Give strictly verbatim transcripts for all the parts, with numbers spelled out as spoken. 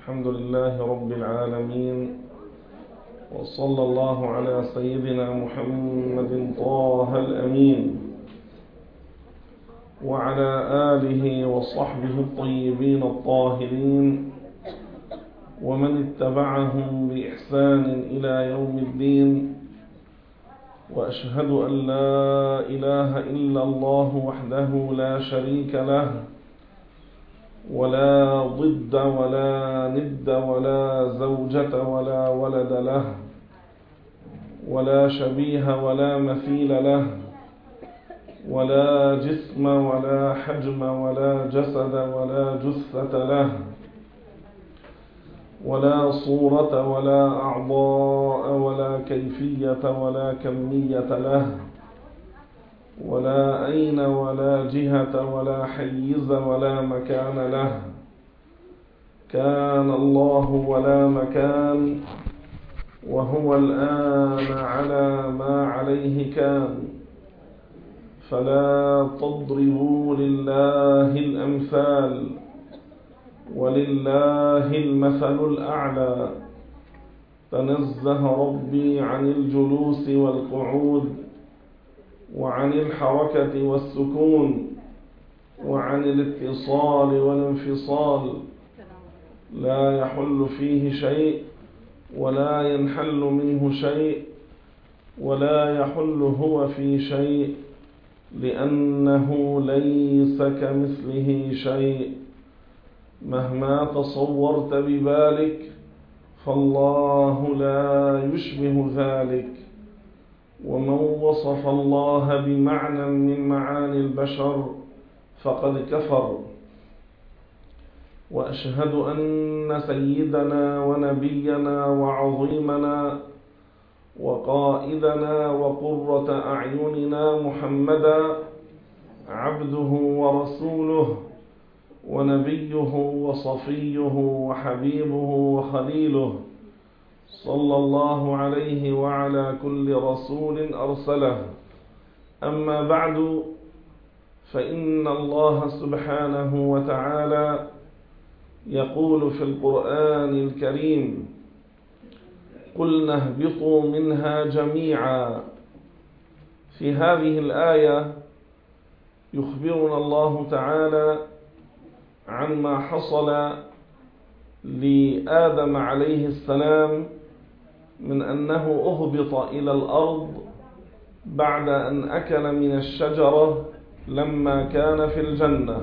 الحمد لله رب العالمين، وصلى الله على سيدنا محمد طه الأمين وعلى آله وصحبه الطيبين الطاهرين ومن اتبعهم بإحسان إلى يوم الدين. وأشهد أن لا إله إلا الله وحده لا شريك له، ولا ضد ولا ند ولا زوجة ولا ولد له، ولا شبيه ولا مثيل له، ولا جسم ولا حجم ولا جسد ولا جثة له، ولا صورة ولا أعضاء ولا كيفية ولا كمية له، ولا أين ولا جهة ولا حيز ولا مكان له. كان الله ولا مكان، وهو الآن على ما عليه كان. فلا تضربوا لله الأمثال، ولله المثل الأعلى. تنزه ربي عن الجلوس والقعود، وعن الحركة والسكون، وعن الاتصال والانفصال. لا يحل فيه شيء ولا ينحل منه شيء، ولا يحل هو في شيء، لأنه ليس كمثله شيء. مهما تصورت ببالك فالله لا يشبه ذلك. ومن وصف الله بمعنى من معاني البشر فقد كفر. وأشهد أن سيدنا ونبينا وعظيمنا وقائدنا وقرة أعيننا محمدا عبده ورسوله ونبيه وصفيه وحبيبه وخليله، صلى الله عليه وعلى كل رسول أرسله. أما بعد، فإن الله سبحانه وتعالى يقول في القرآن الكريم: قلنا اهبطوا منها جميعا. في هذه الآية يخبرنا الله تعالى عن ما حصل لآدم عليه السلام من أنه أهبط إلى الأرض بعد أن أكل من الشجرة لما كان في الجنة.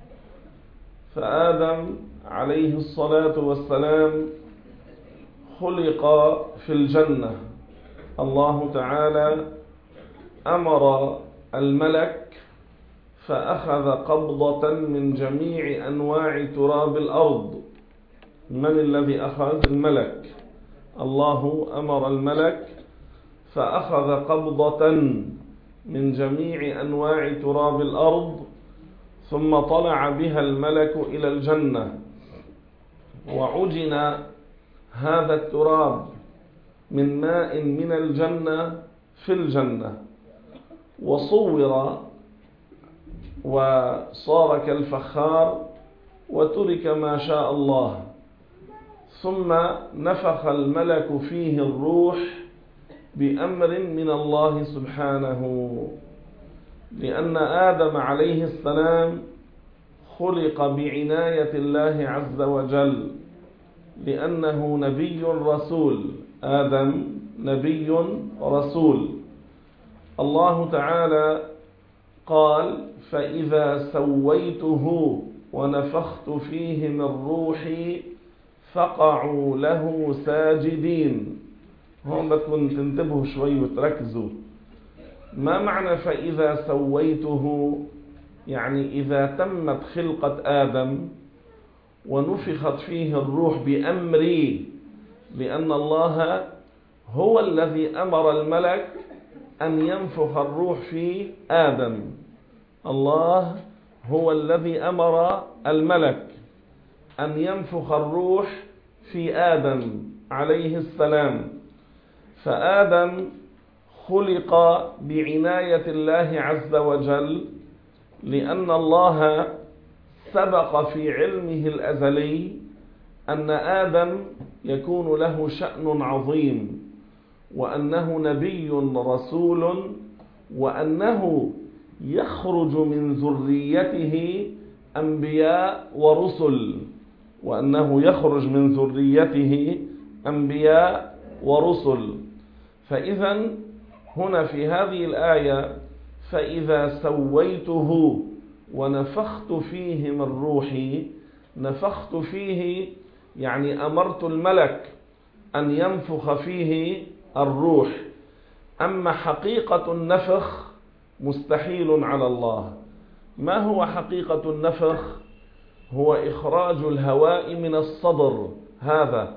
فآدم عليه الصلاة والسلام خلق في الجنة. الله تعالى أمر الملك فأخذ قبضة من جميع أنواع تراب الأرض. من الذي أخذ؟ الملك. الله أمر الملك فأخذ قبضة من جميع أنواع تراب الأرض، ثم طلع بها الملك إلى الجنة، وعجن هذا التراب من ماء من الجنة في الجنة، وصور وصار كالفخار، وترك ما شاء الله. ثم نفخ الملك فيه الروح بأمر من الله سبحانه، لأن آدم عليه السلام خلق بعناية الله عز وجل، لأنه نبي رسول. آدم نبي رسول. الله تعالى قال: فإذا سويته ونفخت فيه من روحي فقعوا له ساجدين. هم بدكم تنتبهوا شوي وتركزوا. ما معنى فإذا سويته؟ يعني إذا تمت خلقة آدم ونفخت فيه الروح بأمري، لأن الله هو الذي أمر الملك أن ينفخ الروح في آدم. الله هو الذي أمر الملك أن ينفخ الروح في آدم عليه السلام. فآدم خلق بعناية الله عز وجل، لأن الله سبق في علمه الأزلي أن آدم يكون له شأن عظيم، وأنه نبي رسول، وأنه يخرج من ذريته أنبياء ورسل وأنه يخرج من ذريته أنبياء ورسل. فإذا هنا في هذه الآية فإذا سويته ونفخت فيه من روحي، نفخت فيه يعني أمرت الملك أن ينفخ فيه الروح. أما حقيقة النفخ مستحيل على الله. ما هو حقيقة النفخ؟ هو إخراج الهواء من الصدر. هذا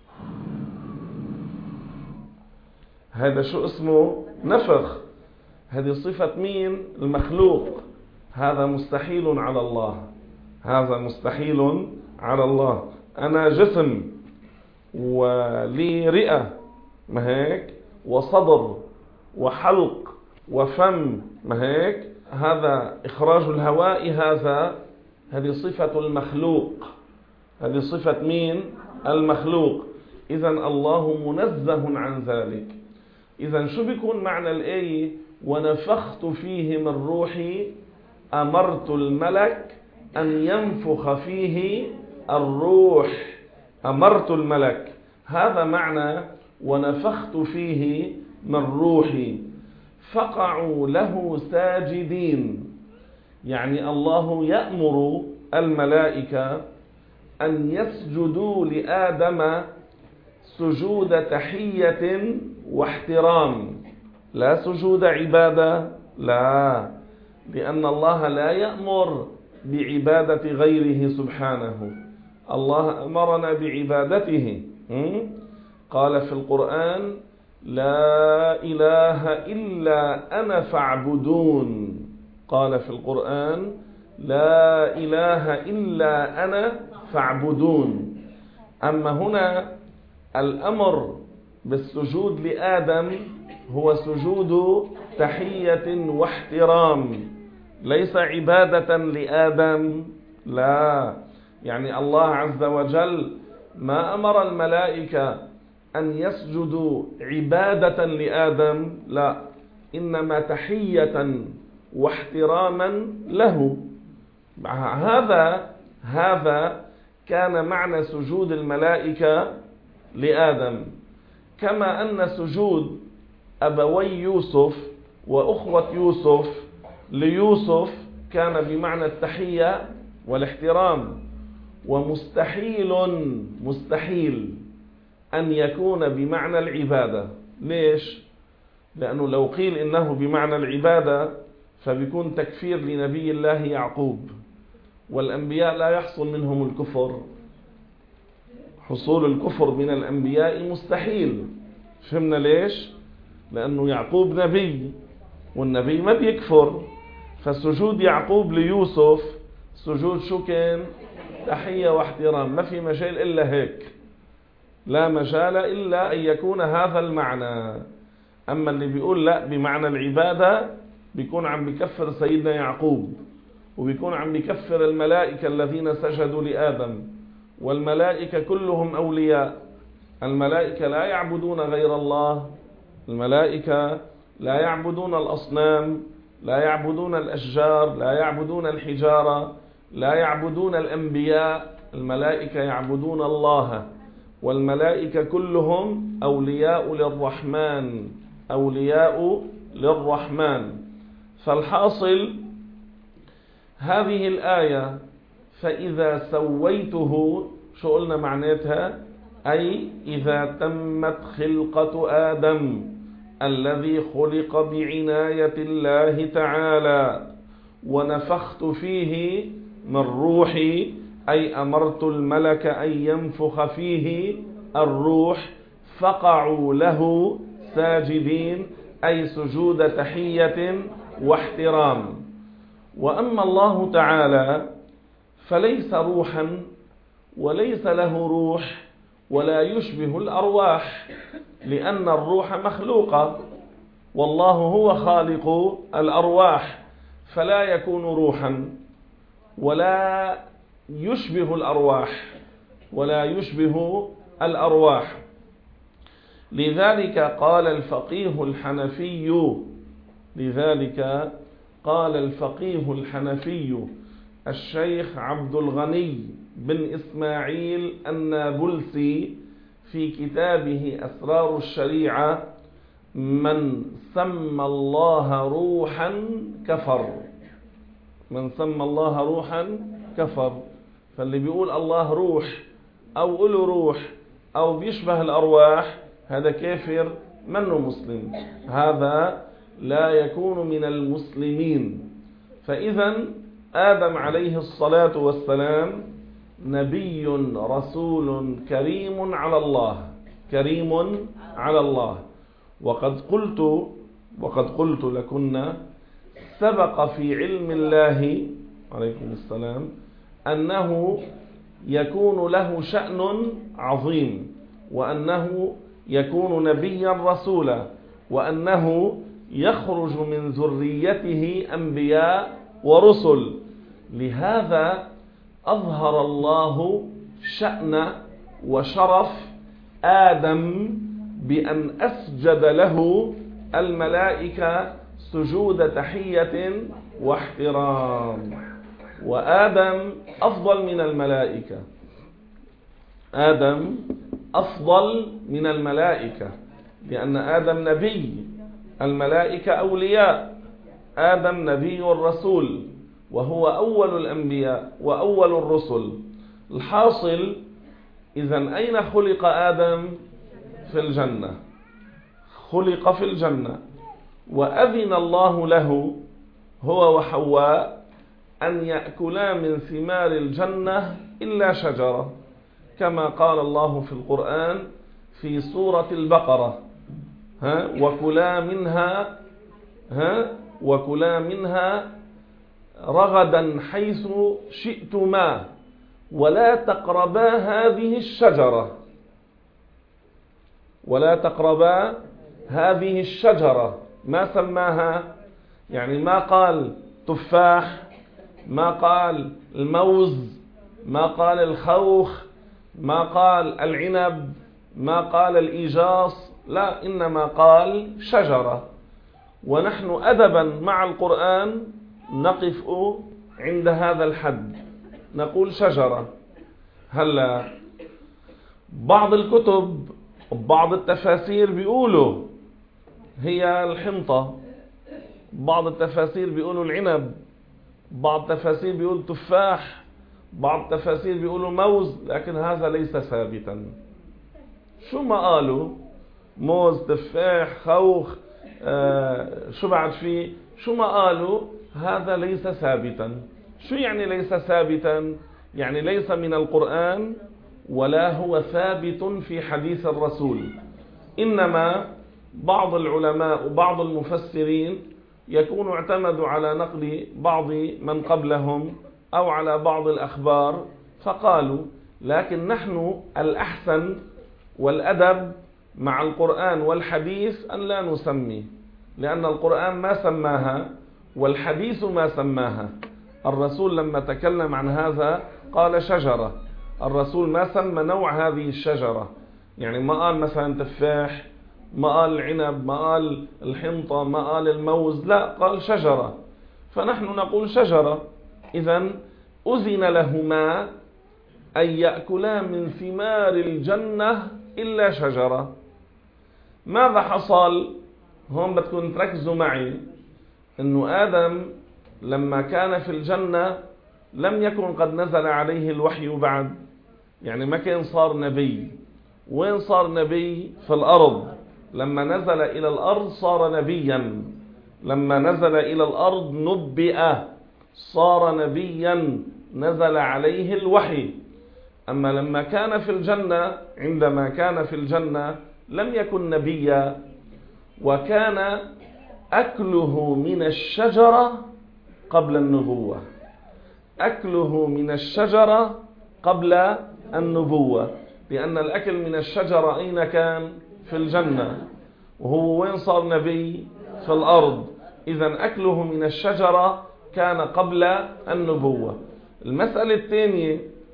هذا شو اسمه؟ نفخ. هذه صفة مين؟ المخلوق. هذا مستحيل على الله. هذا مستحيل على الله. أنا جسم ولي رئة، ما هيك؟ وصدر وحلق وفم، ما هيك؟ هذا إخراج الهواء، هذا هذه صفة المخلوق. هذه صفة مين؟ المخلوق. إذن الله منزه عن ذلك. إذن شو بيكون معنى الآية؟ ونفخت فيه من روحي، أمرت الملك أن ينفخ فيه الروح. أمرت الملك، هذا معنى ونفخت فيه من روحي. فقعوا له ساجدين، يعني الله يأمر الملائكة أن يسجدوا لآدم سجود تحية واحترام، لا سجود عبادة، لا، لأن الله لا يأمر بعبادة غيره سبحانه. الله أمرنا بعبادته. قال في القرآن: لا إله إلا أنا فاعبدون. قال في القرآن: لا إله إلا أنا فاعبدون. أما هنا الأمر بالسجود لآدم هو سجود تحية واحترام، ليس عبادة لآدم، لا. يعني الله عز وجل ما أمر الملائكة أن يسجدوا عبادة لآدم، لا، إنما تحية واحتراما له. هذا هذا كان معنى سجود الملائكة لآدم. كما أن سجود أبوي يوسف وأخوة يوسف ليوسف كان بمعنى التحية والاحترام. ومستحيل مستحيل أن يكون بمعنى العبادة. ليش؟ لأنه لو قيل إنه بمعنى العبادة فبيكون تكفير لنبي الله يعقوب، والأنبياء لا يحصل منهم الكفر. حصول الكفر من الأنبياء مستحيل. فهمنا ليش؟ لأنه يعقوب نبي، والنبي ما بيكفر. فسجود يعقوب ليوسف سجود شو كان؟ تحية واحترام، ما في مجال إلا هيك، لا مجال إلا أن يكون هذا المعنى. أما اللي بيقول لا بمعنى العبادة بيكون عم بيكفر سيدنا يعقوب، وبيكون عم بيكفر الملائكة الذين سجدوا لآدم. والملائكة كلهم أولياء. الملائكة لا يعبدون غير الله، الملائكة لا يعبدون الأصنام، لا يعبدون الأشجار، لا يعبدون الحجارة، لا يعبدون الأنبياء. الملائكة يعبدون الله. والملائكة كلهم أولياء للرحمن، أولياء للرحمن. فالحاصل هذه الآية فإذا سويته، شو قلنا معناتها؟ أي إذا تمت خلقة آدم الذي خلق بعناية الله تعالى، ونفخت فيه من روحي، أي أمرت الملك أن ينفخ فيه الروح، فقعوا له ساجدين، أي سجود تحية واحترام. وأما الله تعالى فليس روحا وليس له روح ولا يشبه الأرواح، لأن الروح مخلوقة والله هو خالق الأرواح، فلا يكون روحا ولا يشبه الأرواح. ولا يشبه الأرواح. لذلك قال الفقيه الحنفي لذلك قال الفقيه الحنفي الشيخ عبد الغني بن إسماعيل النابلسي في كتابه أسرار الشريعة: من سمى الله روحا كفر. من سمى الله روحا كفر. فاللي بيقول الله روح أو له روح أو بيشبه الأرواح هذا كافر منه مسلم، هذا لا يكون من المسلمين. فإذا آدم عليه الصلاة والسلام نبي رسول كريم على الله كريم على الله. وقد قلت وقد قلت لكن سبق في علم الله عليكم السلام أنه يكون له شأن عظيم، وأنه يكون نبيا رسولا، وأنه يخرج من ذريته أنبياء ورسل. لهذا أظهر الله شأن وشرف آدم بأن أسجد له الملائكة سجود تحية واحترام. وآدم أفضل من الملائكة آدم أفضل من الملائكة لأن آدم نبي، الملائكة أولياء، آدم نبي رسول، وهو أول الأنبياء وأول الرسل. الحاصل إذن أين خلق آدم؟ في الجنة، خلق في الجنة، وأذن الله له هو وحواء أن يأكلا من ثمار الجنة إلا شجرة، كما قال الله في القرآن في سورة البقرة: ها وكلا منها ها وكلا منها رغدا حيث شئتما ولا تقربا هذه الشجرة ولا تقربا هذه الشجرة. ما سماها؟ يعني ما قال تفاح، ما قال الموز، ما قال الخوخ، ما قال العنب، ما قال الإيجاص، لا، إنما قال شجرة. ونحن أدبا مع القرآن نقف عند هذا الحد، نقول شجرة. هلا بعض الكتب بعض التفاسير بيقولوا هي الحنطة، بعض التفاسير بيقولوا العنب، بعض التفاسير بيقول تفاح، بعض التفاسير بيقولوا موز، لكن هذا ليس ثابتا. شو ما قالوا موز، تفاح، خوخ، آه شو بعد فيه، شو ما قالوا هذا ليس ثابتا. شو يعني ليس ثابتا؟ يعني ليس من القرآن ولا هو ثابت في حديث الرسول. إنما بعض العلماء وبعض المفسرين يكون اعتمدوا على نقل بعض من قبلهم أو على بعض الأخبار فقالوا. لكن نحن الأحسن والأدب مع القرآن والحديث أن لا نسمي، لأن القرآن ما سماها والحديث ما سماها. الرسول لما تكلم عن هذا قال شجرة، الرسول ما سمى نوع هذه الشجرة، يعني ما قال مثلا تفاح، ما قال العنب، ما قال الحنطة، ما قال الموز، لا، قال شجرة. فنحن نقول شجرة. إذن أذن لهما أن يأكلا من ثمار الجنة إلا شجرة. ماذا حصل؟ هون بدكم تركزوا معي إنه آدم لما كان في الجنة لم يكن قد نزل عليه الوحي بعد، يعني ما كان صار نبي. وين صار نبي؟ في الأرض. لما نزل إلى الأرض صار نبيا، لما نزل إلى الأرض نبئ، صار نبيا، نزل عليه الوحي. أما لما كان في الجنة، عندما كان في الجنة لم يكن نبيا، وكان أكله من الشجرة قبل النبوة، أكله من الشجرة قبل النبوة، لأن الأكل من الشجرة أين كان؟ في الجنة. وهو وين صار نبي؟ في الأرض. إذن أكله من الشجرة كان قبل النبوة. المسألة الثانية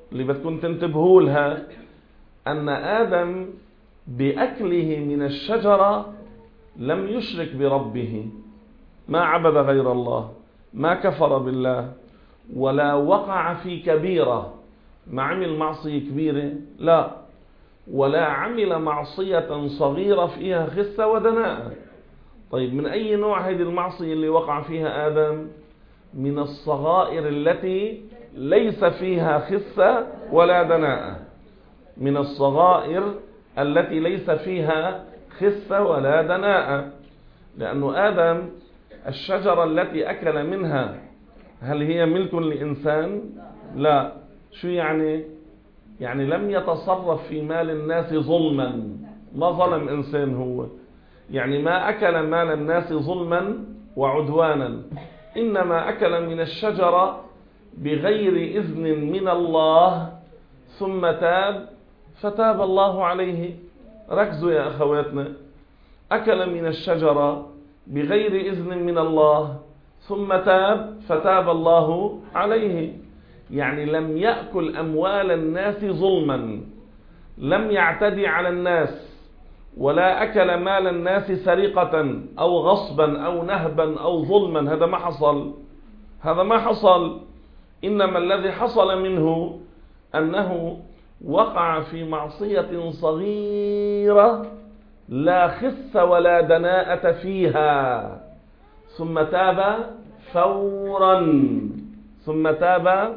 اللي بدكم تنتبهوا لها أن آدم بأكله من الشجرة لم يشرك بربه، ما عبد غير الله، ما كفر بالله، ولا وقع في كبيرة، ما عمل معصية كبيرة، لا، ولا عمل معصية صغيرة فيها خسة ودناءة. طيب من أي نوع هذه المعصية اللي وقع فيها آدم؟ من الصغائر التي ليس فيها خسة ولا دناءة، من الصغائر التي ليس فيها خسة ولا دناءة. لأن آدم الشجرة التي أكل منها هل هي ملك لإنسان؟ لا. شو يعني؟ يعني لم يتصرف في مال الناس ظلما، ما ظلم إنسان هو، يعني ما أكل مال الناس ظلما وعدوانا، إنما أكل من الشجرة بغير إذن من الله ثم تاب فتاب الله عليه. ركزوا يا أخواتنا، أكل من الشجرة بغير إذن من الله ثم تاب فتاب الله عليه. يعني لم يأكل أموال الناس ظلما، لم يعتدي على الناس، ولا أكل مال الناس سرقة أو غصبا أو نهبا أو ظلما. هذا ما حصل، هذا ما حصل. إنما الذي حصل منه أنه وقع في معصية صغيرة لا خس ولا دناءة فيها، ثم تاب فورا، ثم تاب،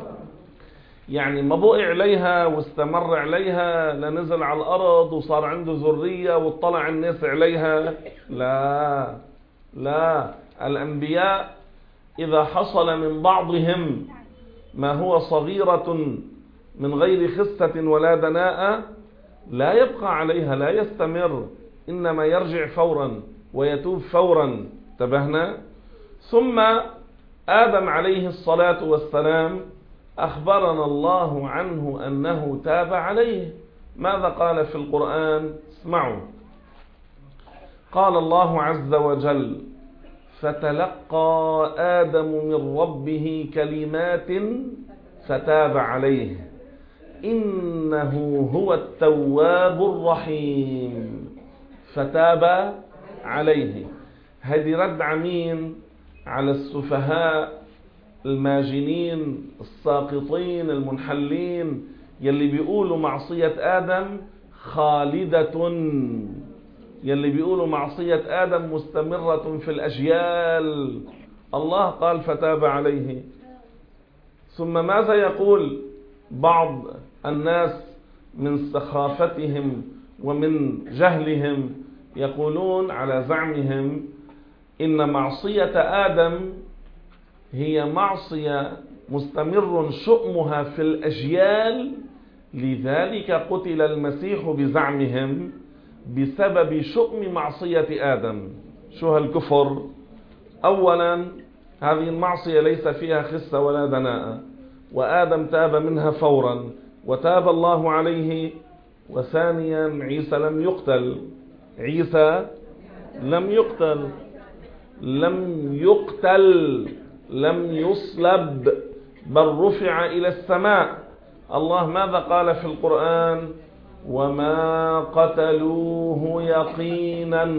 يعني ما بقي عليها واستمر عليها لنزل على الأرض وصار عنده ذرية واطلع الناس عليها، لا لا. الأنبياء إذا حصل من بعضهم ما هو صغيرة من غير خسة ولا دناءة لا يبقى عليها، لا يستمر، إنما يرجع فورا ويتوب فورا. انتبهنا؟ ثم آدم عليه الصلاة والسلام أخبرنا الله عنه أنه تاب عليه. ماذا قال في القرآن؟ اسمعوا. قال الله عز وجل: فتلقى آدم من ربه كلمات فتاب عليه إنه هو التواب الرحيم. فتاب عليه، هذه رد عمين على السفهاء الماجنين الساقطين المنحلين يلي بيقولوا معصية آدم خالدة، يلي بيقولوا معصية آدم مستمرة في الأجيال. الله قال فتاب عليه. ثم ماذا يقول بعض الناس من سخافتهم ومن جهلهم؟ يقولون على زعمهم إن معصية آدم هي معصية مستمر شؤمها في الأجيال، لذلك قتل المسيح بزعمهم بسبب شؤم معصية آدم. شو هالكفر؟ أولا هذه المعصية ليس فيها خسة ولا دناءة، وآدم تاب منها فورا وتاب الله عليه. وثانيا عيسى لم يقتل، عيسى لم يقتل، لم يقتل، لم يصلب، بل رفع إلى السماء. الله ماذا قال في القرآن؟ وما قتلوه يقينا،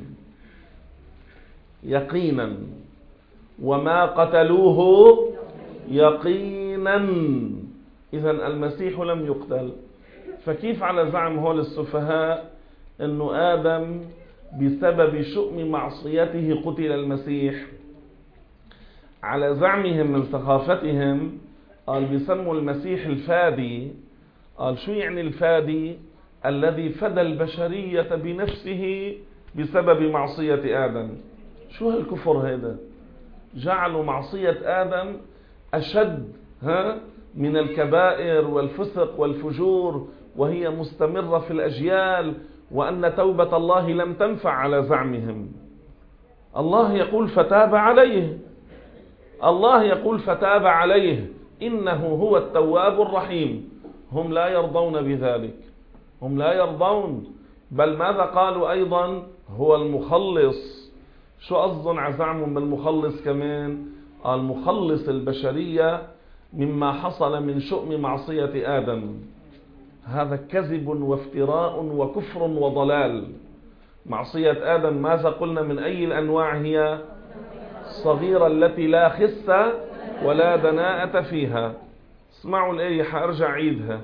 يقينا، وما قتلوه يقينا. إذن المسيح لم يقتل. فكيف على زعم هول السفهاء أنه آدم بسبب شؤم معصيته قتل المسيح؟ على زعمهم من سخافتهم قال بيسموا المسيح الفادي. قال شو يعني الفادي؟ الذي فدى البشرية بنفسه بسبب معصية آدم. شو هالكفر هذا؟ جعلوا معصية آدم أشد ها من الكبائر والفسق والفجور، وهي مستمرة في الأجيال، وأن توبة الله لم تنفع على زعمهم. الله يقول فتاب عليه، الله يقول فتاب عليه إنه هو التواب الرحيم. هم لا يرضون بذلك، هم لا يرضون. بل ماذا قالوا أيضا؟ هو المخلص. شو قصدهم على زعمهم بالمخلص كمان؟ قال مخلص البشرية مما حصل من شؤم معصية آدم. هذا كذب وافتراء وكفر وضلال. معصية آدم ماذا قلنا من أي الأنواع هي؟ الصغيرة التي لا خس ولا دناءة فيها. اسمعوا الآية، حأرجع عيدها.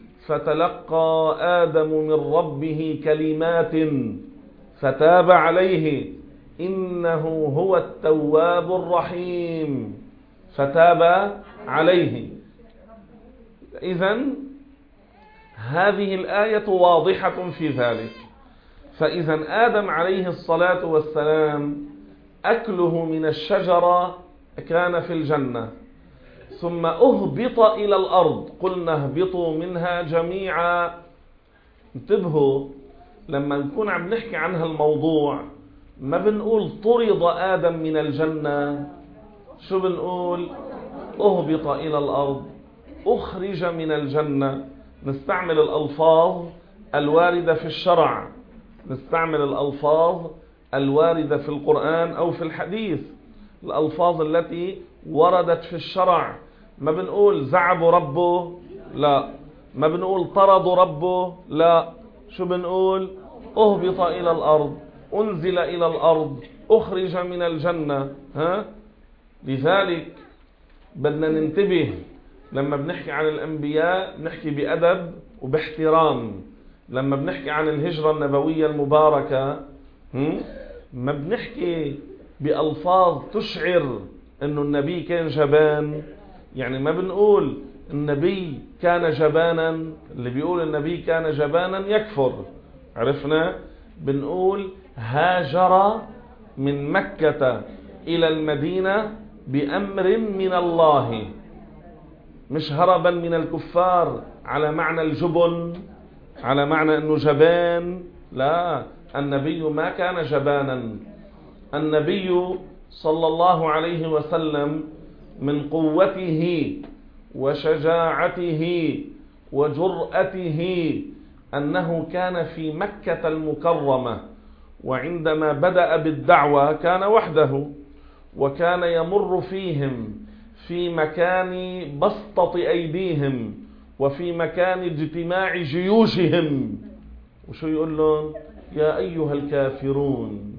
فتلقى آدم من ربه كلمات فتاب عليه إنه هو التواب الرحيم. فتاب عليه. إذن هذه الآية واضحة في ذلك. فإذا آدم عليه الصلاة والسلام أكله من الشجرة كان في الجنة، ثم أهبط إلى الأرض. قلنا اهبطوا منها جميعا. انتبهوا، لما نكون عم نحكي عن هالموضوع ما بنقول طرد آدم من الجنة، شو بنقول؟ أهبط إلى الأرض، أخرج من الجنة. نستعمل الألفاظ الواردة في الشرع، نستعمل الألفاظ الواردة في القرآن أو في الحديث، الألفاظ التي وردت في الشرع. ما بنقول زعبوا ربه، لا. ما بنقول طردوا ربه، لا. شو بنقول؟ أهبط إلى الأرض، أنزل إلى الأرض، أخرج من الجنة. ها؟ لذلك بدنا ننتبه لما بنحكي عن الأنبياء، نحكي بأدب وباحترام. لما بنحكي عن الهجرة النبوية المباركة ما بنحكي بألفاظ تشعر أنه النبي كان جبان. يعني ما بنقول النبي كان جبانا، اللي بيقول النبي كان جبانا يكفر. عرفنا؟ بنقول هاجر من مكة إلى المدينة بأمر من الله، مش هربا من الكفار على معنى الجبن، على معنى أنه جبان. لا، النبي ما كان جبانا. النبي صلى الله عليه وسلم من قوته وشجاعته وجرأته أنه كان في مكة المكرمة، وعندما بدأ بالدعوة كان وحده، وكان يمر فيهم في مكان بسطة أيديهم وفي مكان اجتماع جيوشهم. وشو يقول لهم؟ يا أيها الكافرون.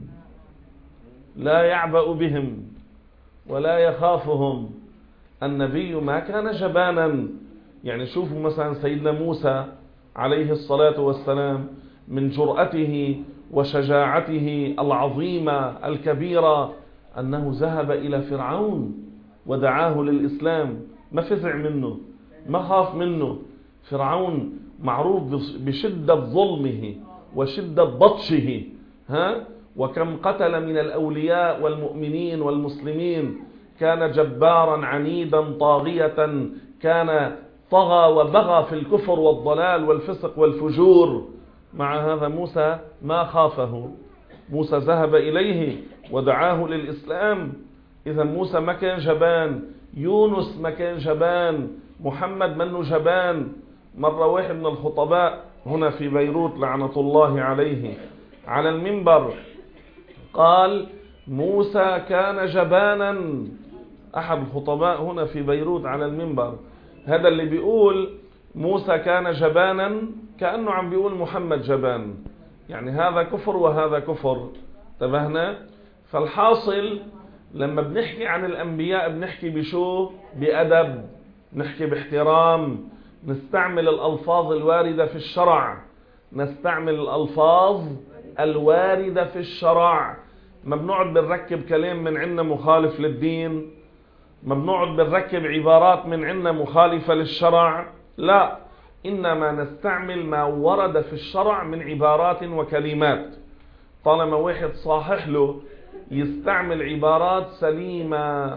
لا يعبأ بهم ولا يخافهم. النبي ما كان جبانا. يعني شوفوا مثلا سيدنا موسى عليه الصلاة والسلام من جرأته وشجاعته العظيمة الكبيرة أنه ذهب إلى فرعون ودعاه للإسلام. ما فزع منه، ما خاف منه. فرعون معروف بشدة ظلمه وشدة بطشه. ها؟ وكم قتل من الأولياء والمؤمنين والمسلمين. كان جبارا عنيدا طاغية، كان طغى وبغى في الكفر والضلال والفسق والفجور. مع هذا موسى ما خافه. موسى ذهب إليه ودعاه للإسلام. إذا موسى ما كان جبان، يونس ما كان جبان، محمد منه جبان. مرة واحد من الخطباء هنا في بيروت لعنة الله عليه على المنبر قال موسى كان جبانا. أحد الخطباء هنا في بيروت على المنبر، هذا اللي بيقول موسى كان جبانا كأنه عم بيقول محمد جبان. يعني هذا كفر وهذا كفر. انتبهنا؟ فالحاصل لما بنحكي عن الأنبياء بنحكي بشو؟ بأدب، نحكي باحترام، نستعمل الألفاظ الواردة في الشرع، نستعمل الألفاظ الواردة في الشرع. ما بنقعد بنركب كلام من عنا مخالف للدين، ما بنقعد بنركب عبارات من عنا مخالفة للشرع. لا، إنما نستعمل ما ورد في الشرع من عبارات وكلمات. طالما واحد صاحح له يستعمل عبارات سليمة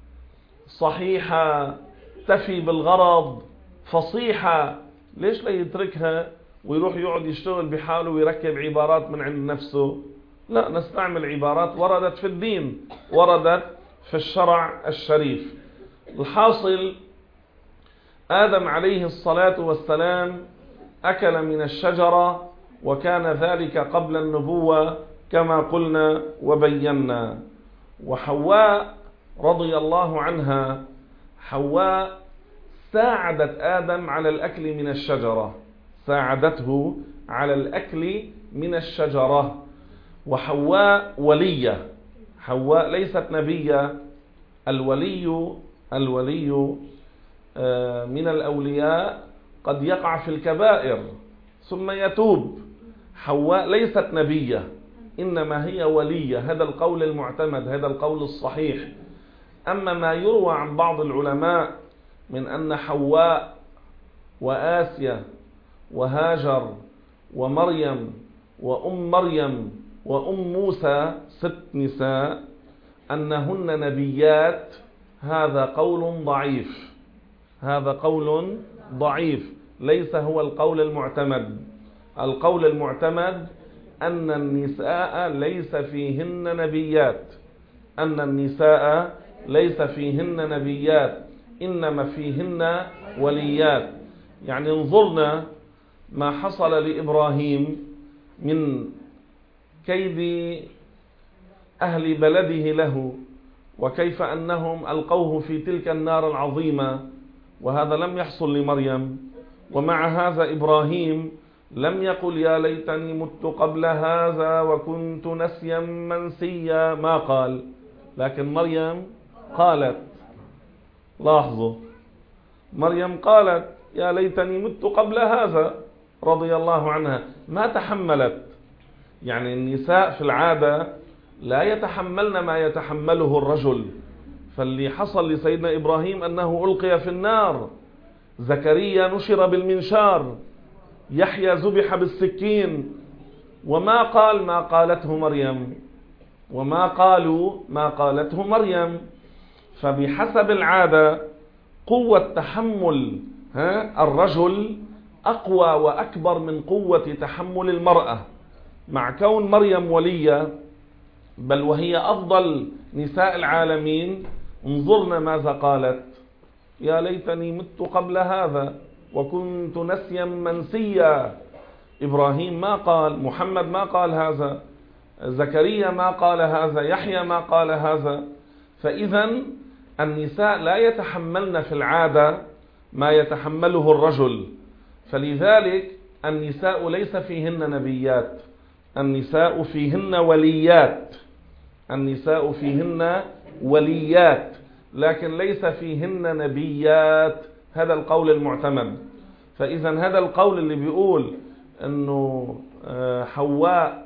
صحيحة تفي بالغرض فصيحة، ليش لا يتركها ويروح يقعد يشتغل بحاله ويركب عبارات من عند نفسه؟ لا، نستعمل عبارات وردت في الدين، وردت في الشرع الشريف. الحاصل آدم عليه الصلاة والسلام أكل من الشجرة، وكان ذلك قبل النبوة كما قلنا وبينا. وحواء رضي الله عنها، حواء ساعدت آدم على الأكل من الشجرة، ساعدته على الأكل من الشجرة. وحواء ولية، حواء ليست نبية. الولي الولي من الأولياء قد يقع في الكبائر ثم يتوب. حواء ليست نبية، إنما هي ولية. هذا القول المعتمد، هذا القول الصحيح. أما ما يروى عن بعض العلماء من أن حواء وآسيا وهاجر ومريم وأم مريم وأم موسى ست نساء أنهن نبيات، هذا قول ضعيف، هذا قول ضعيف، ليس هو القول المعتمد. القول المعتمد أن النساء ليس فيهن نبيات، أن النساء ليس فيهن نبيات، إنما فيهن وليات. يعني انظرنا ما حصل لإبراهيم من كيد أهل بلده له، وكيف أنهم ألقوه في تلك النار العظيمة، وهذا لم يحصل لمريم. ومع هذا إبراهيم لم يقل يا ليتني مت قبل هذا وكنت نسيا منسيا، ما قال، لكن مريم قالت. لاحظوا، مريم قالت يا ليتني مت قبل هذا رضي الله عنها، ما تحملت. يعني النساء في العادة لا يتحملن ما يتحمله الرجل. فاللي حصل لسيدنا إبراهيم أنه ألقي في النار، زكريا نشر بالمنشار، يحيى ذبح بالسكين، وما قال ما قالته مريم، وما قالوا ما قالته مريم. فبحسب العادة قوة تحمل ها الرجل أقوى وأكبر من قوة تحمل المرأة. مع كون مريم ولية، بل وهي أفضل نساء العالمين، انظرنا ماذا قالت: يا ليتني مت قبل هذا وكنت نسيا منسيا. إبراهيم ما قال، محمد ما قال هذا، زكريا ما قال هذا، يحيى ما قال هذا. فإذا النساء لا يتحملن في العادة ما يتحمله الرجل، فلذلك النساء ليس فيهن نبيات، النساء فيهن وليات، النساء فيهن وليات، لكن ليس فيهن نبيات. هذا القول المعتمد. فإذا هذا القول اللي بيقول أنه حواء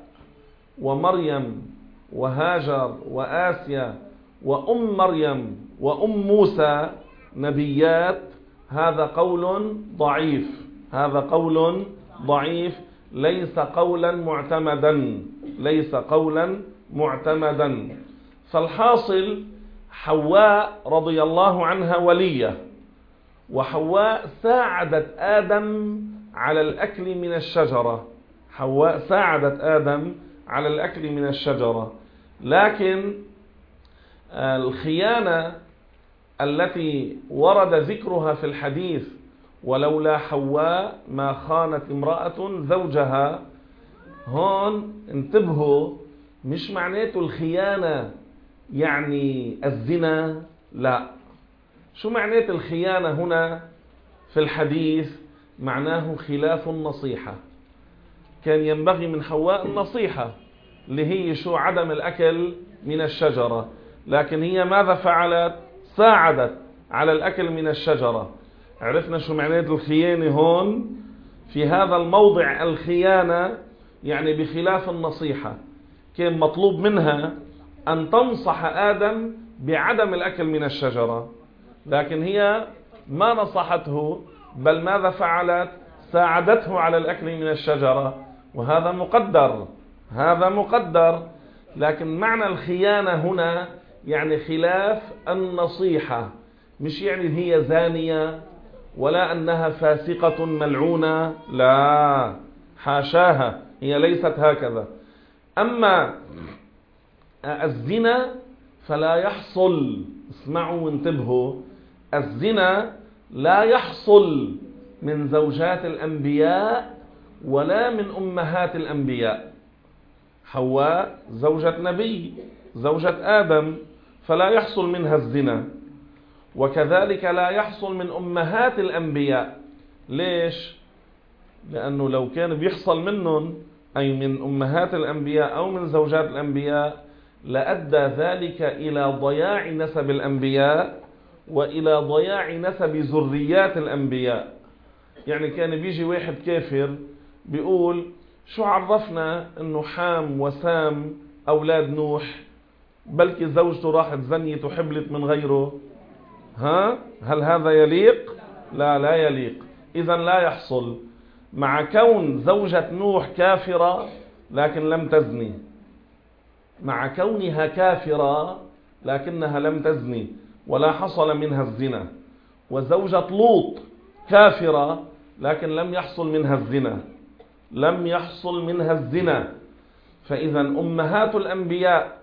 ومريم وهاجر وآسيا وأم مريم وأم موسى نبيات، هذا قول ضعيف، هذا قول ضعيف، ليس قولا معتمدا، ليس قولا معتمدا. فالحاصل حواء رضي الله عنها ولية، وحواء ساعدت آدم على الأكل من الشجرة، حواء ساعدت آدم على الأكل من الشجرة. لكن الخيانة التي ورد ذكرها في الحديث ولولا حواء ما خانت امرأة زوجها، هون انتبهوا، مش معناته الخيانة يعني الزنا، لا. شو معنات الخيانة هنا في الحديث؟ معناه خلاف النصيحة. كان ينبغي من حواء النصيحة اللي هي شو؟ عدم الأكل من الشجرة، لكن هي ماذا فعلت؟ ساعدت على الأكل من الشجرة. عرفنا شو معنات الخيانة هون في هذا الموضع. الخيانة يعني بخلاف النصيحة، كان مطلوب منها أن تنصح آدم بعدم الأكل من الشجرة، لكن هي ما نصحته، بل ماذا فعلت؟ ساعدته على الأكل من الشجرة، وهذا مقدر، هذا مقدر. لكن معنى الخيانة هنا يعني خلاف النصيحة، مش يعني هي زانية ولا أنها فاسقة ملعونة، لا، حاشاها، هي ليست هكذا. أما الزنا فلا يحصل، اسمعوا وانتبهوا، الزنا لا يحصل من زوجات الأنبياء ولا من أمهات الأنبياء. حواء زوجة نبي، زوجة آدم، فلا يحصل منها الزنا. وكذلك لا يحصل من أمهات الأنبياء. ليش؟ لأنه لو كان بيحصل منهم، أي من أمهات الأنبياء أو من زوجات الأنبياء، لأدى ذلك إلى ضياع نسب الأنبياء وإلى ضياع نسب ذريات الأنبياء. يعني كان بيجي واحد كافر بيقول شو عرفنا أنه حام وسام أولاد نوح، بلكي زوجته راحت زنيت وحبلت من غيره. ها؟ هل هذا يليق؟ لا، لا يليق. إذن لا يحصل مع كون زوجة نوح كافرة لكن لم تزني، مع كونها كافرة لكنها لم تزني ولا حصل منها الزنا، وزوجة لوط كافرة لكن لم يحصل منها الزنا، لم يحصل منها الزنا. فإذا أمهات الأنبياء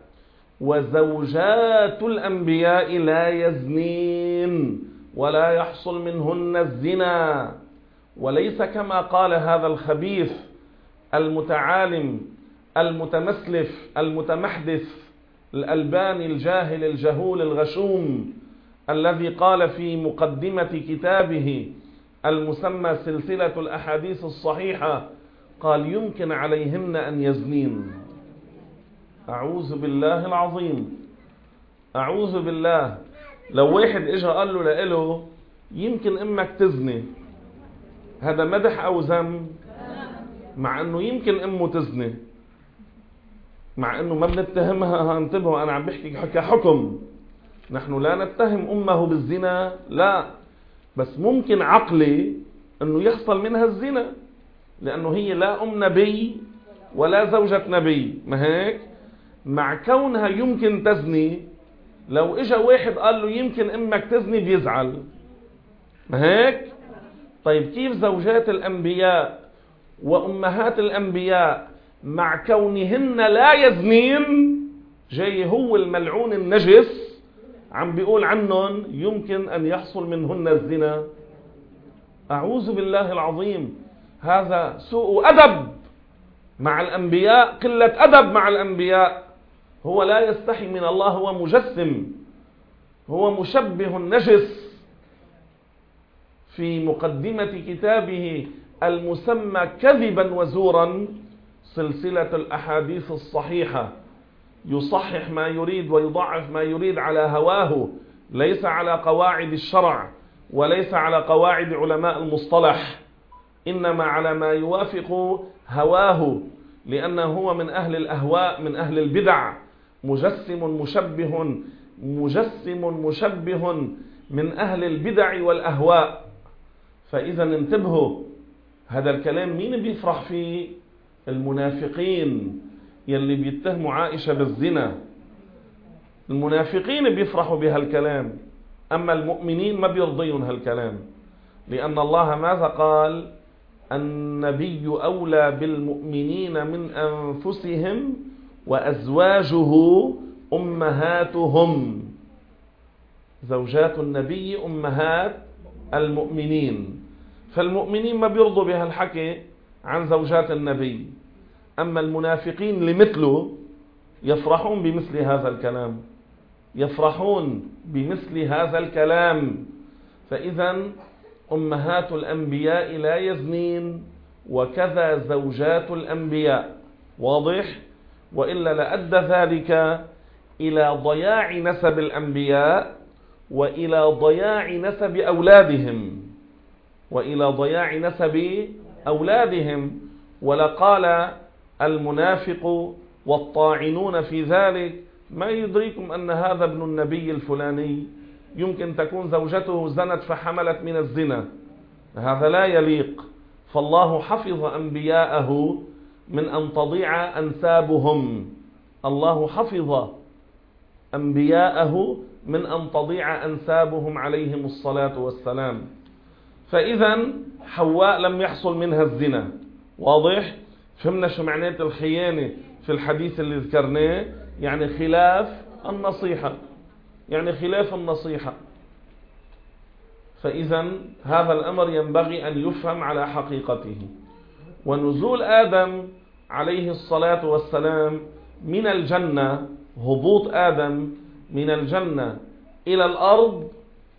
وزوجات الأنبياء لا يزنين ولا يحصل منهن الزنا، وليس كما قال هذا الخبيث المتعالم المتمسلف المتمحدث الألباني الجاهل الجهول الغشوم الذي قال في مقدمة كتابه المسمى سلسلة الأحاديث الصحيحة، قال يمكن عليهن أن يزنين. أعوذ بالله العظيم، أعوذ بالله. لو واحد إجا قال له لإله يمكن أمك تزني، هذا مدح أو ذم؟ مع أنه يمكن أمه تزني، مع أنه ما بنتهمها. انتبهوا، أنا عم بحكي كحكم، نحن لا نتهم أمه بالزنا، لا، بس ممكن عقلي أنه يحصل منها الزنا، لأنه هي لا أم نبي ولا زوجة نبي، ما هيك؟ مع كونها يمكن تزني، لو إجا واحد قال له يمكن أمك تزني بيزعل، ما هيك؟ طيب كيف زوجات الأنبياء وأمهات الأنبياء مع كونهن لا يزنين جاي هو الملعون النجس عم بيقول عنهم يمكن أن يحصل منهن الزنا؟ أعوذ بالله العظيم. هذا سوء أدب مع الأنبياء، قلة أدب مع الأنبياء. هو لا يستحي من الله، هو مجسم، هو مشبه نجس. في مقدمة كتابه المسمى كذبا وزورا سلسلة الأحاديث الصحيحة يصحح ما يريد ويضعف ما يريد على هواه، ليس على قواعد الشرع وليس على قواعد علماء المصطلح، إنما على ما يوافق هواه، لأنه هو من أهل الأهواء، من أهل البدع، مجسم مشبه مجسم مشبه من أهل البدع والأهواء. فإذا انتبهوا، هذا الكلام مين بيفرح فيه؟ المنافقين يلي بيتهموا عائشة بالزنا، المنافقين بيفرحوا بهالكلام، أما المؤمنين ما بيرضيون هالكلام، لأن الله ماذا قال؟ النبي أولى بالمؤمنين من أنفسهم وأزواجه أمهاتهم. زوجات النبي أمهات المؤمنين، فالمؤمنين ما بيرضوا بهالحكي عن زوجات النبي، أما المنافقين اللي مثله يفرحون بمثل هذا الكلام، يفرحون بمثل هذا الكلام. فإذا أمهات الأنبياء لا يزنين وكذا زوجات الأنبياء، واضح؟ وإلا لأدى ذلك إلى ضياع نسب الأنبياء وإلى ضياع نسب أولادهم وإلى ضياع نسب أولادهم. ولقال المنافق والطاعنون في ذلك ما يدريكم أن هذا ابن النبي الفلاني يمكن تكون زوجته زنت فحملت من الزنا، هذا لا يليق. فالله حفظ أنبياءه من أن تضيع أنسابهم، الله حفظ أنبياءه من أن تضيع أنسابهم عليهم الصلاة والسلام. فإذا حواء لم يحصل منها الزنا، واضح؟ فهمنا شو معنات الخيانة في الحديث اللي ذكرناه، يعني خلاف النصيحة، يعني خلاف النصيحة. فإذا هذا الأمر ينبغي أن يفهم على حقيقته. ونزول آدم عليه الصلاة والسلام من الجنة، هبوط آدم من الجنة إلى الأرض،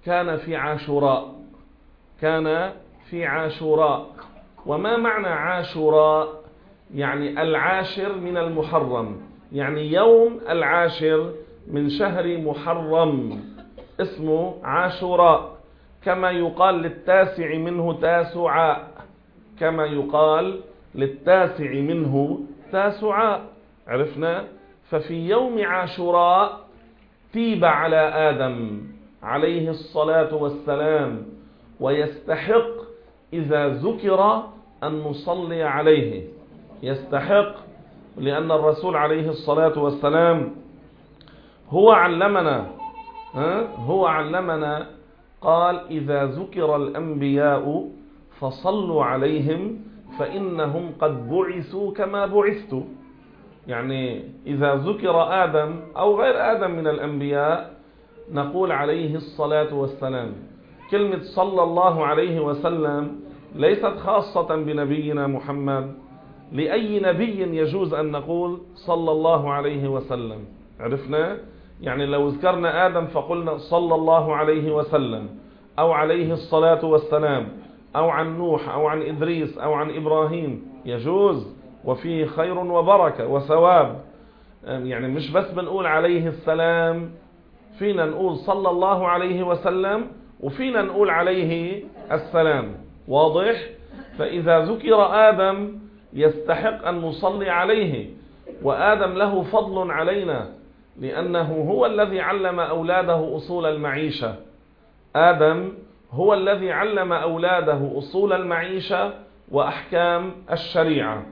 كان في عاشوراء، كان في عاشوراء. وما معنى عاشوراء؟ يعني العاشر من المحرم، يعني يوم العاشر من شهر محرم اسمه عاشوراء، كما يقال للتاسع منه تاسعاء، كما يقال للتاسع منه تاسعاء. عرفنا؟ ففي يوم عاشوراء تيب على آدم عليه الصلاة والسلام، ويستحق إذا ذكر أن نصلي عليه، يستحق، لأن الرسول عليه الصلاة والسلام هو علمنا هو علمنا قال: إذا ذكر الأنبياء فصلوا عليهم فإنهم قد بعثوا كما بعثت. يعني إذا ذكر آدم أو غير آدم من الأنبياء نقول عليه الصلاة والسلام. كلمة صلى الله عليه وسلم ليست خاصة بنبينا محمد، لأي نبي يجوز أن نقول صلى الله عليه وسلم. عرفنا؟ يعني لو ذكرنا آدم فقلنا صلى الله عليه وسلم، أو عليه الصلاة والسلام، أو عن نوح أو عن إدريس أو عن إبراهيم يجوز، وفيه خير وبركة وثواب. يعني مش بس بنقول عليه السلام، فينا نقول صلى الله عليه وسلم وفينا نقول عليه السلام. واضح؟ فإذا ذكر آدم يستحق أن نصلي عليه، وآدم له فضل علينا لأنه هو الذي علم أولاده أصول المعيشة. آدم هو الذي علم أولاده أصول المعيشة وأحكام الشريعة.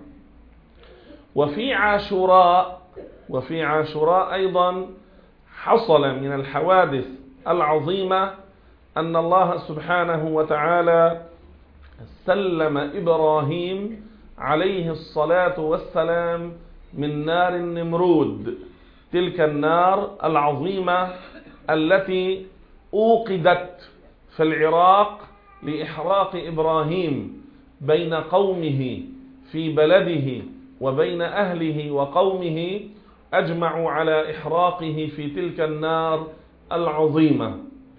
وفي عاشوراء وفي عاشوراء أيضا حصل من الحوادث العظيمة أن الله سبحانه وتعالى سلم إبراهيم عليه الصلاة والسلام من نار النمرود، تلك النار العظيمة التي أوقدت في العراق لإحراق إبراهيم بين قومه في بلده وبين أهله وقومه، أجمعوا على إحراقه في تلك النار العظيمة،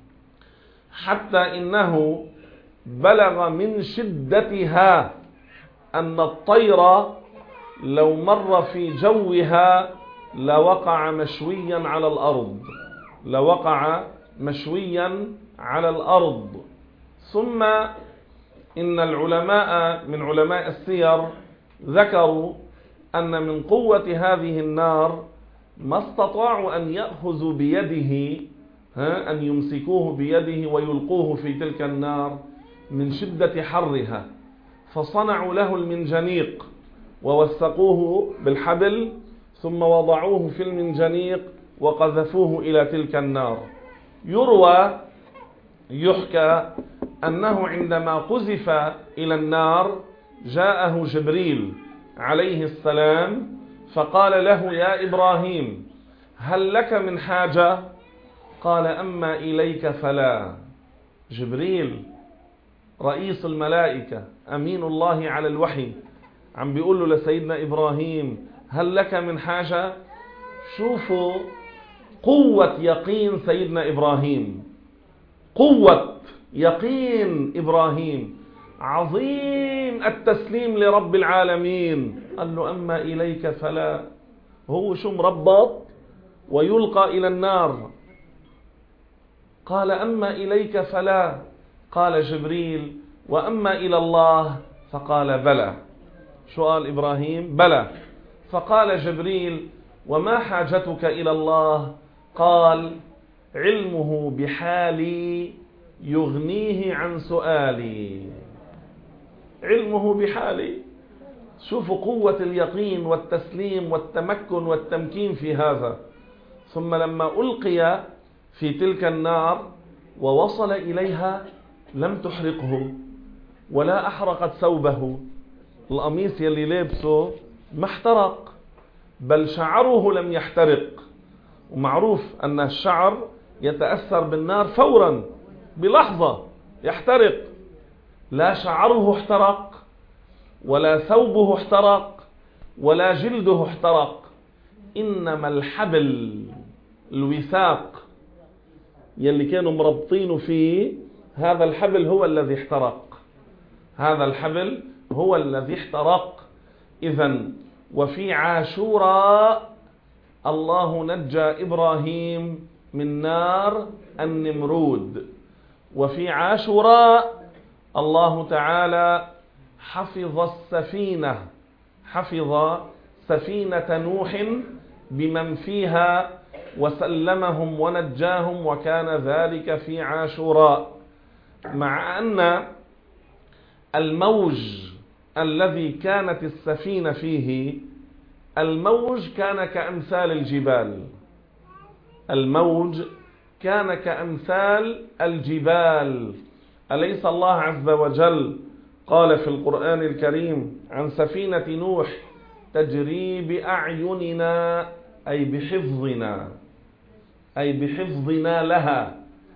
حتى إنه بلغ من شدتها أن الطير لو مر في جوها لوقع مشويا على الأرض لوقع مشويا على الأرض. ثم إن العلماء من علماء السير ذكروا أن من قوة هذه النار ما استطاعوا أن يأخذوا بيده أن يمسكوه بيده ويلقوه في تلك النار من شدة حرها، فصنعوا له المنجنيق ووثقوه بالحبل ثم وضعوه في المنجنيق وقذفوه إلى تلك النار. يروى يحكى أنه عندما قذف إلى النار جاءه جبريل عليه السلام فقال له: يا إبراهيم هل لك من حاجة؟ قال: أما إليك فلا. جبريل رئيس الملائكة أمين الله على الوحي عم بيقول له لسيدنا إبراهيم: هل لك من حاجة؟ شوفوا قوة يقين سيدنا إبراهيم، قوة يقين إبراهيم، عظيم التسليم لرب العالمين. قال له: أما إليك فلا. هو شو مربط ويلقى إلى النار. قال: أما إليك فلا. قال جبريل: وأما إلى الله؟ فقال: بلى. شو قال إبراهيم؟ بلى. فقال جبريل: وما حاجتك إلى الله؟ قال: علمه بحالي يغنيه عن سؤالي. علمه بحالي. شوفوا قوة اليقين والتسليم والتمكن والتمكين في هذا. ثم لما ألقي في تلك النار ووصل إليها لم تحرقه ولا أحرقت ثوبه، القميص يلي لابسه ما احترق، بل شعره لم يحترق. ومعروف أن الشعر يتأثر بالنار فورا بلحظة يحترق. لا شعره احترق ولا ثوبه احترق ولا جلده احترق، إنما الحبل الوثاق يلي كانوا مربطينه فيه، هذا الحبل هو الذي احترق. هذا الحبل هو الذي احترق. إذن وفي عاشوراء الله نجى إبراهيم من نار النمرود. وفي عاشوراء الله تعالى حفظ السفينة، حفظ سفينة نوح بمن فيها وسلمهم ونجاهم، وكان ذلك في عاشوراء. مع أن الموج الذي كانت السفينة فيه، الموج كان كأمثال الجبال، الموج كان كأمثال الجبال. أليس الله عز وجل قال في القرآن الكريم عن سفينة نوح تجري بأعيننا، أي بحفظنا، أي بحفظنا لها،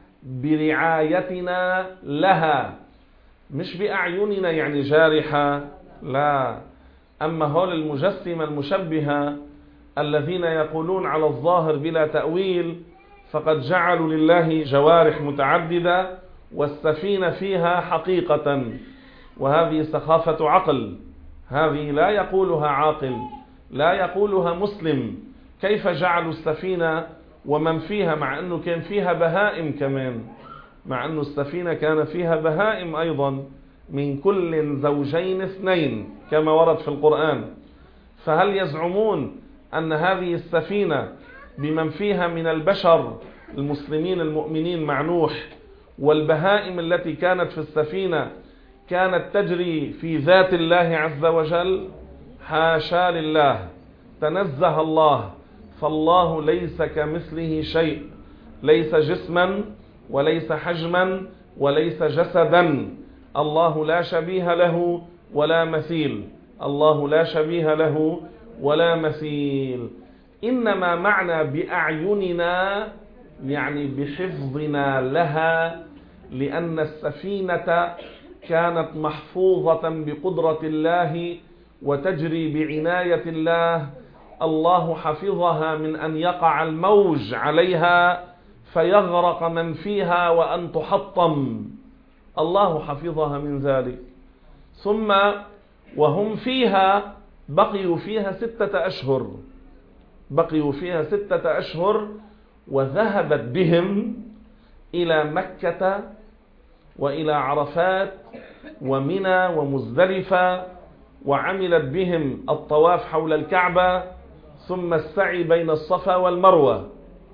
برعايتنا لها، مش بأعيننا يعني جارحة، لا. أما هول المجسمة المشبهة الذين يقولون على الظاهر بلا تأويل، فقد جعلوا لله جوارح متعددة والسفينة فيها حقيقة، وهذه سخافة عقل، هذه لا يقولها عاقل، لا يقولها مسلم. كيف جعلوا السفينة ومن فيها، مع أنه كان فيها بهائم كمان، مع أنه السفينة كان فيها بهائم أيضا، من كل زوجين اثنين كما ورد في القرآن. فهل يزعمون أن هذه السفينة بمن فيها من البشر المسلمين المؤمنين مع نوح والبهائم التي كانت في السفينة كانت تجري في ذات الله عز وجل؟ حاشا لله، تنزه الله، فالله ليس كمثله شيء، ليس جسما وليس حجما وليس جسدا. الله لا شبيه له ولا مثيل، الله لا شبيه له ولا مثيل. إنما معنى بأعيننا يعني بحفظنا لها، لأن السفينة كانت محفوظة بقدرة الله وتجري بعناية الله. الله حفظها من أن يقع الموج عليها فيغرق من فيها وأن تحطم، الله حفظها من ذلك. ثم وهم فيها بقيوا فيها ستة أشهر، بقيوا فيها ستة أشهر، وذهبت بهم إلى مكة وإلى عرفات ومنى ومزدلفة، وعملت بهم الطواف حول الكعبة، ثم السعي بين الصفا والمروة،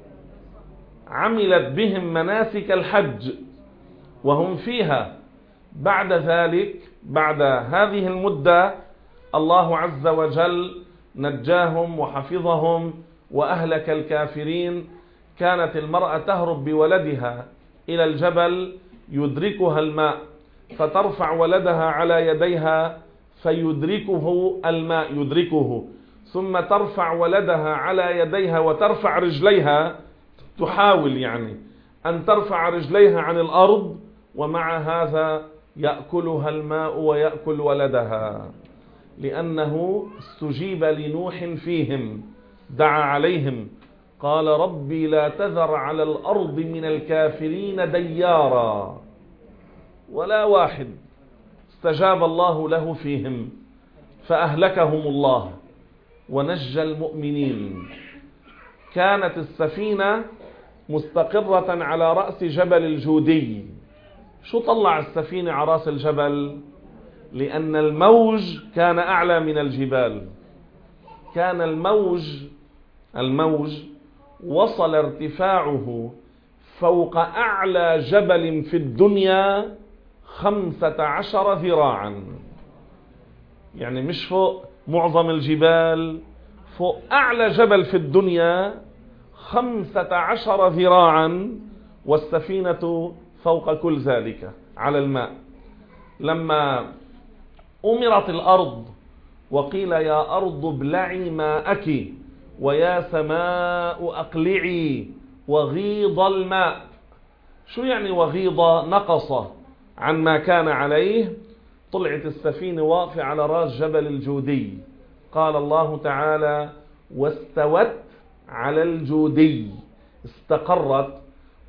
عملت بهم مناسك الحج وهم فيها. بعد ذلك، بعد هذه المدة، الله عز وجل نجاهم وحفظهم وأهلك الكافرين. كانت المرأة تهرب بولدها إلى الجبل يدركها الماء، فترفع ولدها على يديها فيدركه الماء، يدركه، ثم ترفع ولدها على يديها وترفع رجليها، تحاول يعني أن ترفع رجليها عن الأرض، ومع هذا يأكلها الماء ويأكل ولدها، لأنه استجيب لنوح فيهم، دعا عليهم قال ربي لا تذر على الأرض من الكافرين ديارا، ولا واحد، استجاب الله له فيهم فأهلكهم الله ونجى المؤمنين. كانت السفينة مستقرة على رأس جبل الجودي. شو طلع السفينة على رأس الجبل؟ لأن الموج كان أعلى من الجبال، كان الموج الموج وصل ارتفاعه فوق أعلى جبل في الدنيا خمسة عشر ذراعا، يعني مش فوق معظم الجبال، فوق أعلى جبل في الدنيا خمسة عشر ذراعا، والسفينة فوق كل ذلك على الماء. لما أمرت الأرض وقيل يا أرض ابلعي ماءك ويا سماء أقلعي وغيض الماء. شو يعني وغيض؟ نقص عن ما كان عليه. طلعت السفينة واقفة على رأس جبل الجودي. قال الله تعالى واستوت على الجودي، استقرت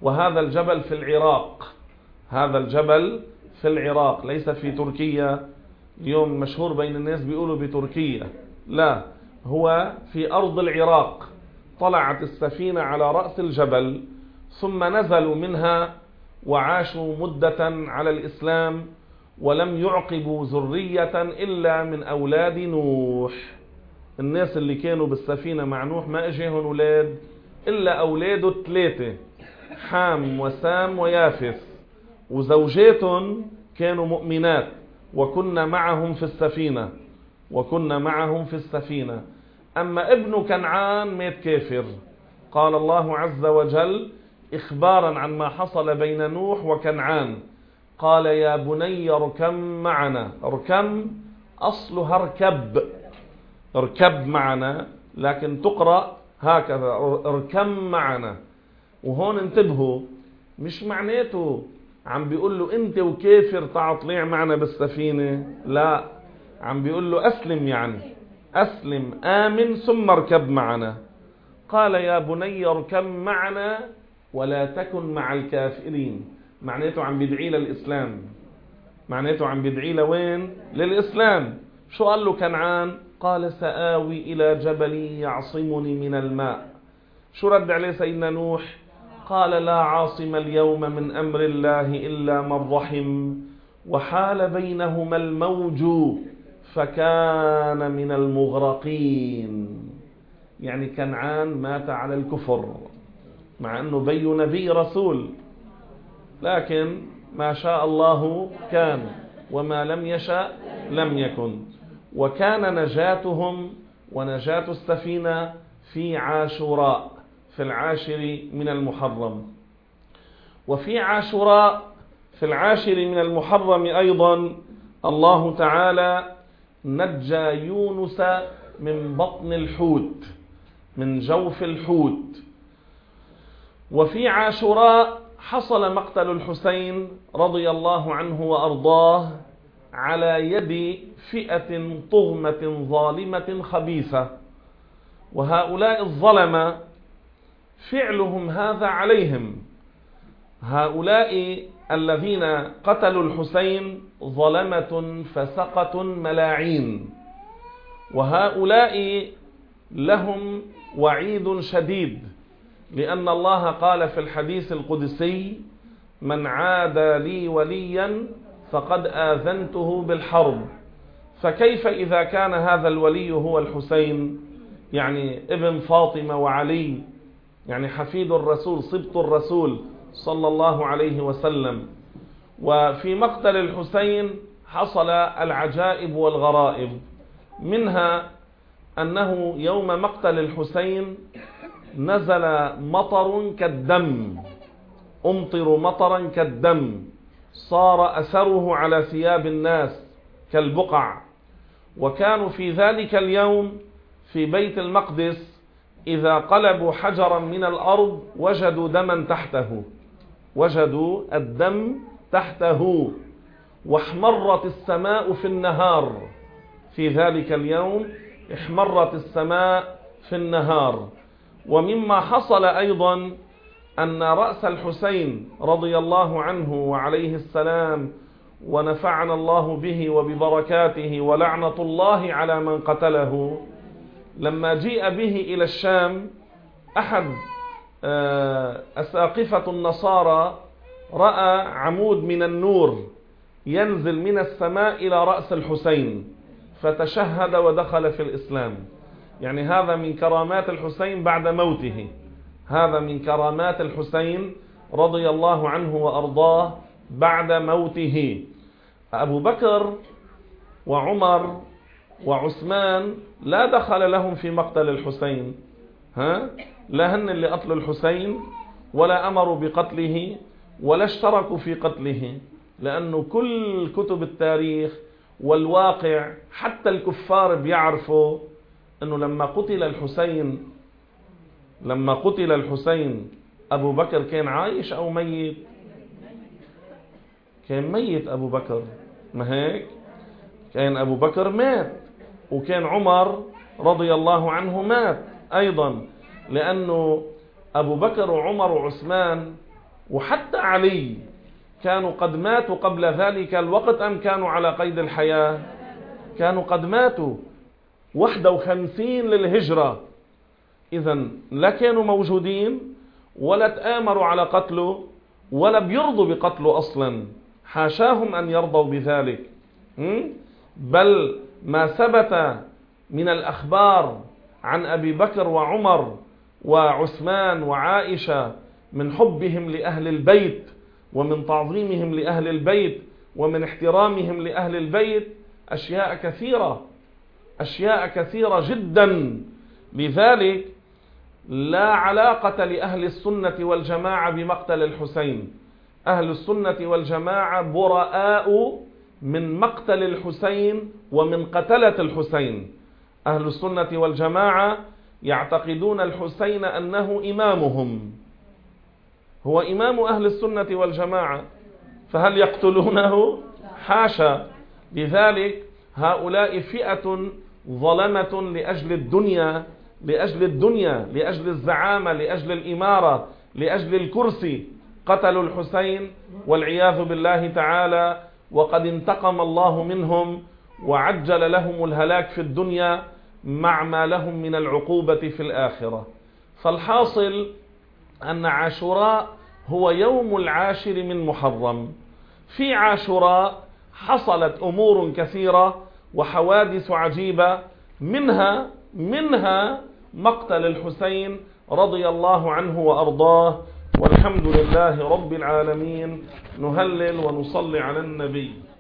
وهذا الجبل في العراق. هذا الجبل في العراق ليس في تركيا. اليوم مشهور بين الناس بيقولوا بتركيا، لا، هو في أرض العراق. طلعت السفينة على رأس الجبل، ثم نزلوا منها وعاشوا مدة على الإسلام، ولم يعقبوا ذرية إلا من أولاد نوح. الناس اللي كانوا بالسفينة مع نوح ما اجيهم أولاد إلا أولاده الثلاثة، حام وسام ويافث، وزوجاتهم كانوا مؤمنات، وكنا معهم في السفينة وكنا معهم في السفينة. أما ابن كنعان مات كافر. قال الله عز وجل إخبارا عن ما حصل بين نوح وكنعان، قال يا بني اركب معنا. اركب أصلها اركب، اركب معنا، لكن تقرأ هكذا اركب معنا. وهون انتبهوا، مش معناته عم بيقول له انت وكافر تعال طلع معنا بالسفينة، لا، عم بيقول له أسلم، يعني أسلم آمن ثم اركب معنا. قال يا بني اركب معنا ولا تكن مع الكافرين. معناته عم بيدعي للإسلام، معناته عم بيدعي لوين؟ للإسلام. شو قال له كنعان؟ قال سآوي إلى جبل يعصمني من الماء. شو رد عليه سيدنا نوح؟ قال لا عاصم اليوم من أمر الله إلا من رحم وحال بينهما الموج فكان من المغرقين. يعني كنعان مات على الكفر، مع أنه بي نبي رسول، لكن ما شاء الله كان وما لم يشأ لم يكن. وكان نجاتهم ونجاة السفينة في عاشوراء، في العاشر من المحرم. وفي عاشوراء في العاشر من المحرم أيضا الله تعالى نجى يونس من بطن الحوت، من جوف الحوت. وفي عاشوراء حصل مقتل الحسين رضي الله عنه وأرضاه على يد فئة طغمة ظالمة خبيثة. وهؤلاء الظلمة فعلهم هذا عليهم. هؤلاء الذين قتلوا الحسين ظلمة فسقة ملاعين، وهؤلاء لهم وعيد شديد، لأن الله قال في الحديث القدسي من عادى لي وليا فقد آذنته بالحرب. فكيف إذا كان هذا الولي هو الحسين، يعني ابن فاطمة وعلي، يعني حفيد الرسول صبط الرسول صلى الله عليه وسلم. وفي مقتل الحسين حصل العجائب والغرائب، منها أنه يوم مقتل الحسين نزل مطر كالدم، أمطر مطرا كالدم، صار أثره على ثياب الناس كالبقع. وكانوا في ذلك اليوم في بيت المقدس إذا قلبوا حجرا من الأرض وجدوا دما تحته، وجدوا الدم تحته. واحمرت السماء في النهار، في ذلك اليوم احمرت السماء في النهار. ومما حصل أيضا أن رأس الحسين رضي الله عنه وعليه السلام ونفعنا الله به وببركاته ولعنة الله على من قتله، لما جيء به إلى الشام أحد أساقفة النصارى رأى عمود من النور ينزل من السماء إلى رأس الحسين فتشهد ودخل في الإسلام. يعني هذا من كرامات الحسين بعد موته، هذا من كرامات الحسين رضي الله عنه وأرضاه بعد موته. أبو بكر وعمر وعثمان لا دخل لهم في مقتل الحسين، ها؟ لا هن اللي قتلوا الحسين ولا أمروا بقتله ولا اشتركوا في قتله، لأنه كل كتب التاريخ والواقع حتى الكفار بيعرفوا أنه لما قتل الحسين لما قتل الحسين أبو بكر كان عايش أو ميت؟ كان ميت أبو بكر، ما هيك؟ كان أبو بكر مات، وكان عمر رضي الله عنه مات أيضا، لأنه أبو بكر وعمر وعثمان وحتى علي كانوا قد ماتوا قبل ذلك الوقت أم كانوا على قيد الحياة؟ كانوا قد ماتوا واحد وخمسين للهجرة. إذن لا كانوا موجودين ولا تآمروا على قتله ولا بيرضوا بقتله أصلا، حاشاهم أن يرضوا بذلك. بل ما ثبت من الأخبار عن أبي بكر وعمر وعثمان وعائشة من حبهم لأهل البيت ومن تعظيمهم لأهل البيت ومن احترامهم لأهل البيت أشياء كثيرة أشياء كثيرة جدا. لذلك لا علاقة لأهل السنة والجماعة بمقتل الحسين. أهل السنة والجماعة براء من مقتل الحسين ومن قتلة الحسين. أهل السنة والجماعة يعتقدون الحسين أنه إمامهم، هو إمام أهل السنة والجماعة، فهل يقتلونه؟ حاشا. لذلك هؤلاء فئة ظلمة لأجل الدنيا لأجل الدنيا لأجل الزعامة، لأجل الإمارة، لأجل الكرسي، قتلوا الحسين والعياذ بالله تعالى، وقد انتقم الله منهم وعجل لهم الهلاك في الدنيا مع ما لهم من العقوبة في الآخرة. فالحاصل أن عاشوراء هو يوم العاشر من محرم. في عاشوراء حصلت أمور كثيرة وحوادث عجيبة، منها منها مقتل الحسين رضي الله عنه وأرضاه، والحمد لله رب العالمين. نهلل ونصلي على النبي.